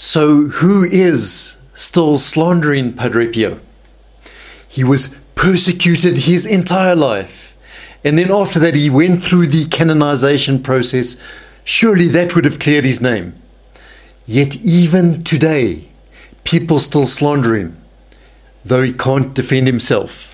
So who is still slandering Padre Pio? He was persecuted his entire life. And then after that he went through the canonization process. Surely that would have cleared his name. Yet even today, people still slander him, though he can't defend himself.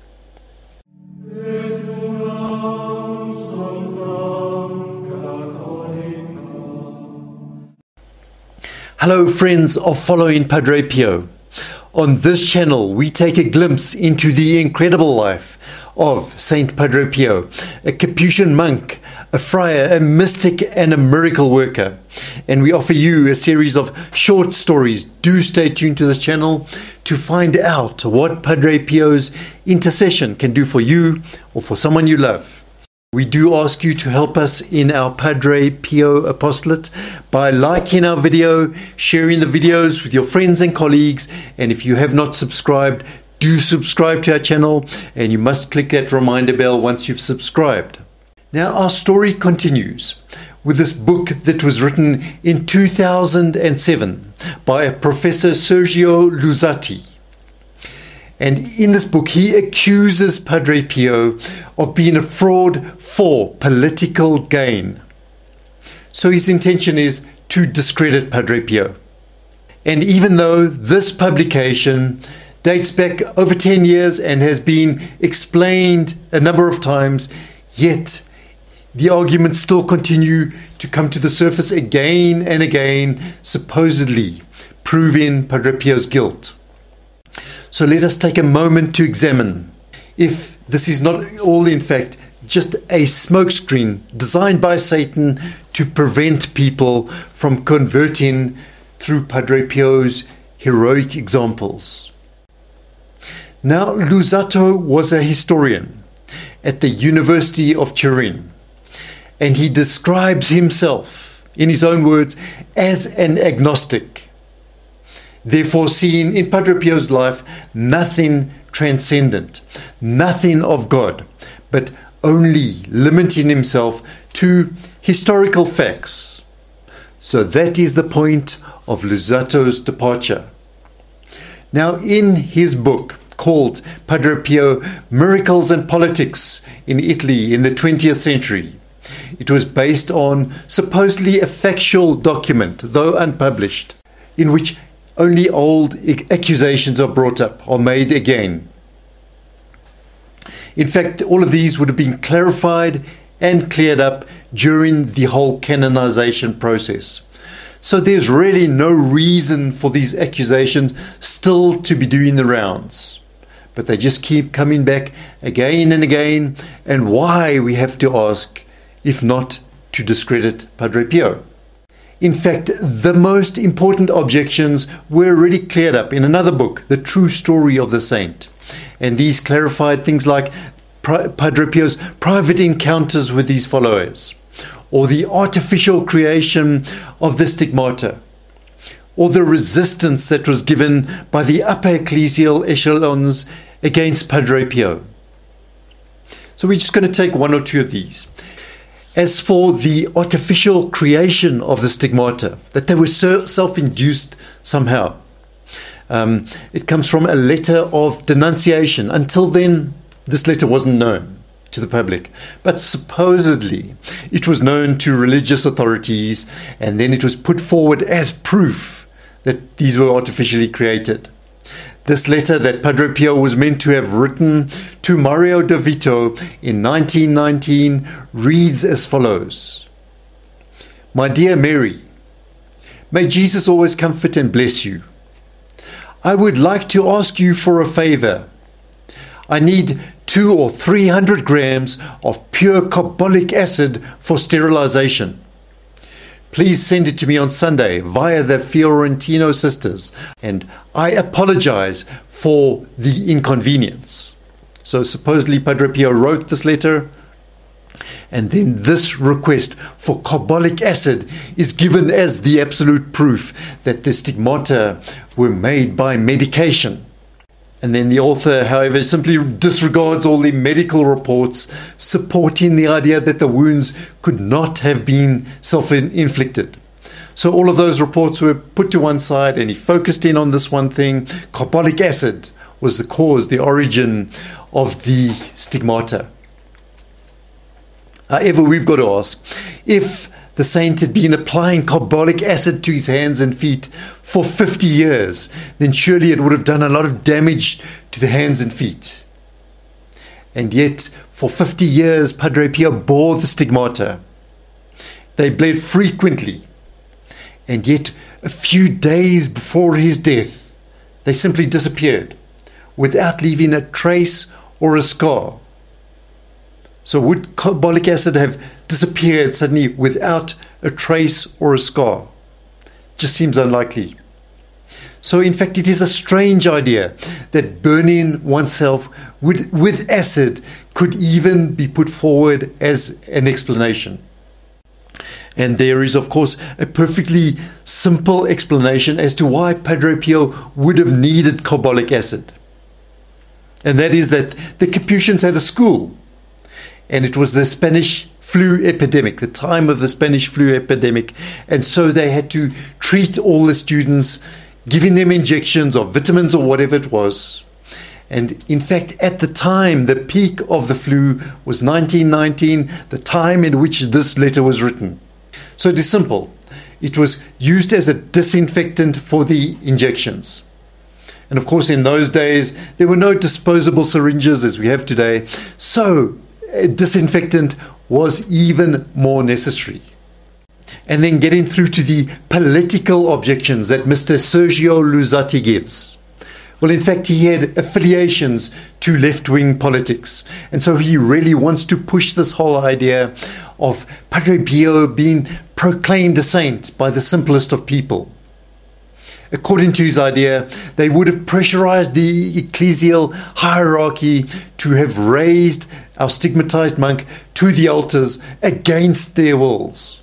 Hello friends of Following Padre Pio. On this channel we take a glimpse into the incredible life of Saint Padre Pio, a Capuchin monk, a friar, a mystic and a miracle worker. And we offer you a series of short stories. Do stay tuned to this channel to find out what Padre Pio's intercession can do for you or for someone you love. We do ask you to help us in our Padre Pio apostolate by liking our video, sharing the videos with your friends and colleagues, and if you have not subscribed, do subscribe to our channel, and you must click that reminder bell once you've subscribed. Now our story continues with this book that was written in 2007 by Professor Sergio Luzzati. And in this book, he accuses Padre Pio of being a fraud for political gain. So his intention is to discredit Padre Pio. And even though this publication dates back over 10 years and has been explained a number of times, yet the arguments still continue to come to the surface again and again, supposedly proving Padre Pio's guilt. So let us take a moment to examine if this is not all in fact just a smokescreen designed by Satan to prevent people from converting through Padre Pio's heroic examples. Now, Luzzati was a historian at the University of Turin, and he describes himself, in his own words, as an agnostic. Therefore, seeing in Padre Pio's life nothing transcendent, nothing of God, but only limiting himself to historical facts. So that is the point of Luzzati's departure. Now, in his book called Padre Pio, Miracles and Politics in Italy in the 20th century, it was based on supposedly a factual document, though unpublished, in which only old accusations are brought up, or made again. In fact, all of these would have been clarified and cleared up during the whole canonization process. So there's really no reason for these accusations still to be doing the rounds. But they just keep coming back again and again, and why, we have to ask, if not to discredit Padre Pio. In fact, the most important objections were already cleared up in another book, The True Story of the Saint. And these clarified things like Padre Pio's private encounters with his followers, or the artificial creation of the stigmata, or the resistance that was given by the upper ecclesial echelons against Padre Pio. So we're just going to take one or two of these. As for the artificial creation of the stigmata, that they were self-induced somehow, it comes from a letter of denunciation. Until then, this letter wasn't known to the public, but supposedly it was known to religious authorities, and then it was put forward as proof that these were artificially created. This letter that Padre Pio was meant to have written to Mario de Vito in 1919 reads as follows. My dear Mary, may Jesus always comfort and bless you. I would like to ask you for a favor. I need 200 or 300 grams of pure carbolic acid for sterilization. Please send it to me on Sunday via the Fiorentino sisters, and I apologize for the inconvenience. So supposedly Padre Pio wrote this letter, and then this request for carbolic acid is given as the absolute proof that the stigmata were made by medication. And then the author, however, simply disregards all the medical reports supporting the idea that the wounds could not have been self-inflicted. So all of those reports were put to one side, and he focused in on this one thing. Carbolic acid was the cause, the origin of the stigmata. However, we've got to ask, if the saint had been applying carbolic acid to his hands and feet for 50 years, then surely it would have done a lot of damage to the hands and feet. And yet, for 50 years, Padre Pio bore the stigmata. They bled frequently. And yet, a few days before his death, they simply disappeared without leaving a trace or a scar. So would carbolic acid have disappeared suddenly without a trace or a scar? Just seems unlikely. So in fact, it is a strange idea that burning oneself with acid could even be put forward as an explanation. And there is, of course, a perfectly simple explanation as to why Padre Pio would have needed carbolic acid. And that is that the Capuchins had a school. And it was the Spanish flu epidemic, the time of the Spanish flu epidemic. And so they had to treat all the students, giving them injections of vitamins or whatever it was. And in fact, at the time, the peak of the flu was 1919, the time in which this letter was written. So it is simple. It was used as a disinfectant for the injections. And of course, in those days, there were no disposable syringes as we have today. So a disinfectant was even more necessary. And then getting through to the political objections that Mr. Sergio Luzzati gives. Well, in fact, he had affiliations to left-wing politics. And so he really wants to push this whole idea of Padre Pio being proclaimed a saint by the simplest of people. According to his idea, they would have pressurized the ecclesial hierarchy to have raised our stigmatized monk to the altars against their wills.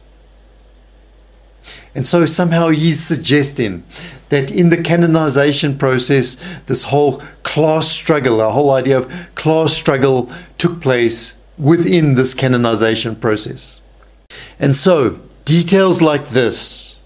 And so somehow he's suggesting that in the canonization process, this whole class struggle, the whole idea of class struggle took place within this canonization process. And so details like this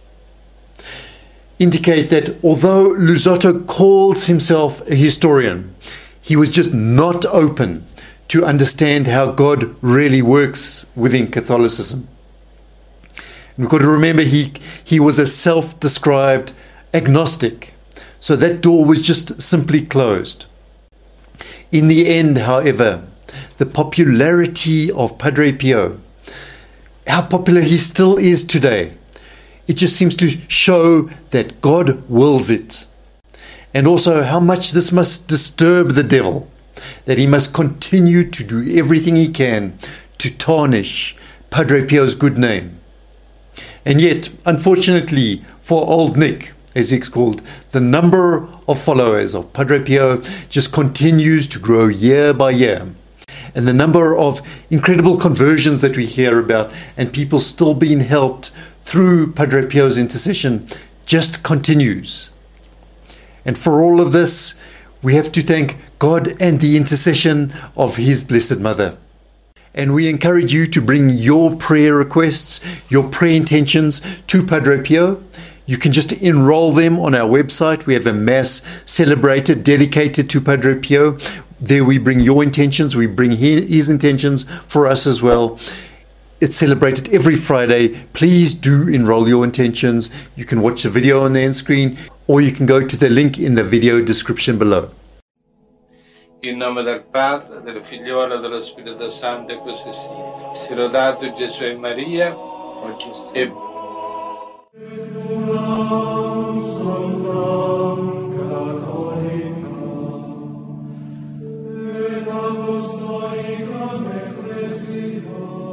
indicate that although Luzzati calls himself a historian, he was just not open to understand how God really works within Catholicism. And we've got to remember he was a self-described agnostic, so that door was just simply closed. In the end, however, the popularity of Padre Pio, how popular he still is today, it just seems to show that God wills it. And also how much this must disturb the devil, that he must continue to do everything he can to tarnish Padre Pio's good name. And yet, unfortunately for Old Nick, as he's called, the number of followers of Padre Pio just continues to grow year by year. And the number of incredible conversions that we hear about and people still being helped through Padre Pio's intercession just continues. And for all of this, we have to thank God and the intercession of His Blessed Mother. And we encourage you to bring your prayer requests, your prayer intentions to Padre Pio. You can just enroll them on our website. We have a Mass celebrated, dedicated to Padre Pio. There we bring your intentions. We bring his intentions for us as well. It's celebrated every Friday. Please do enroll your intentions. You can watch the video on the end screen, or you can go to the link in the video description below. In nome del Padre, del Figliolo e dello Spirito Santo, e così sia. Sia lodato Gesù e Maria, e Apostolica me